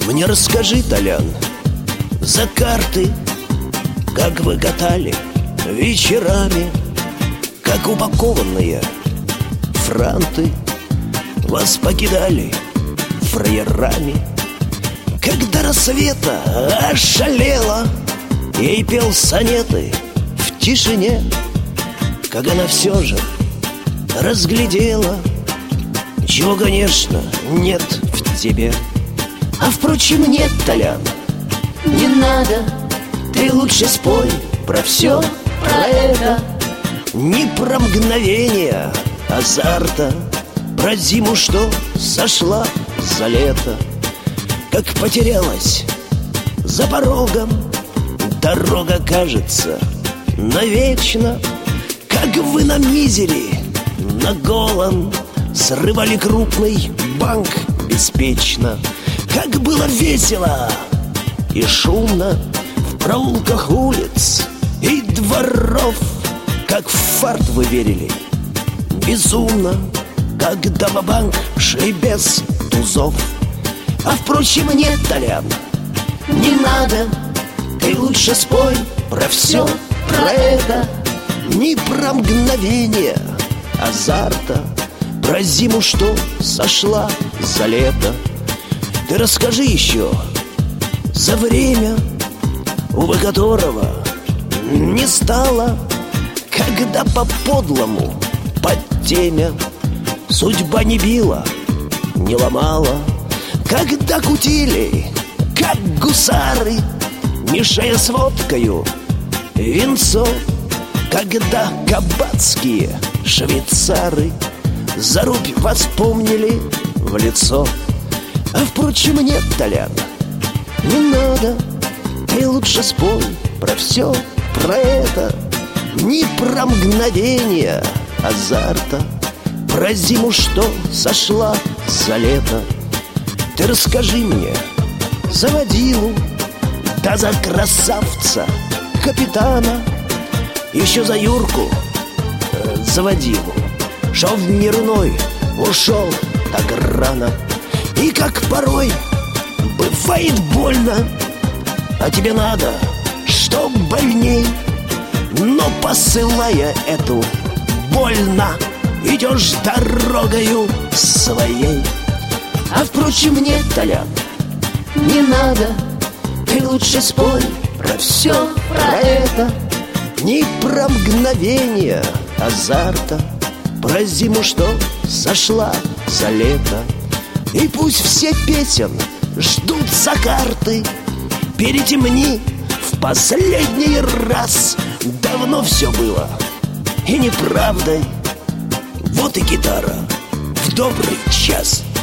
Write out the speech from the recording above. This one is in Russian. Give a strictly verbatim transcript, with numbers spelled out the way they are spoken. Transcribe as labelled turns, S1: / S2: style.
S1: Мне расскажи, Толян, за карты, как вы катали вечерами, как упакованные франты вас покидали фраерами. Когда рассвета ошалела, ей пел сонеты в тишине, как она все же разглядела, чего, конечно, нет в тебе. А впрочем, нет, Толян, не надо, ты лучше спой про все про это. Не про мгновение азарта, про зиму, что сошла за лето. Как потерялась за порогом дорога, кажется, навечно. Как вы на мизере, на голом срывали крупный банк беспечно. Как было весело и шумно в проулках улиц и дворов. Как в фарт вы верили безумно, когда ва-банк шли без тузов. А впрочем, нет, Толян, не надо, ты лучше спой про все про это. Не про мгновение азарта, про зиму, что сошла за лето. Ты расскажи еще за время, увы, которого не стало, когда по-подлому, под темя судьба не била, не ломала. Когда кутили, как гусары, мешая с водкою винцо. Когда кабацкие швейцары за рубь вас помнили в лицо. А впрочем, нет, Толян, не надо, ты лучше спой про все про это. Не про мгновение азарта, про зиму, что сошла за лето. Ты расскажи мне за водилу, да за красавца капитана, еще за Юрку, э, за водилу, шел в мирной, ушел так рано. И как порой бывает больно, а тебе надо, чтоб больней. Но посылая эту больно, идешь дорогою своей. А впрочем, нет, Толян, не надо, ты лучше спой про все про это. Не про мгновение азарта, про зиму, что сошла за лето. И пусть все песен ждут за карты, перетемни в последний раз. Давно все было и неправдой. Вот и гитара в добрый час.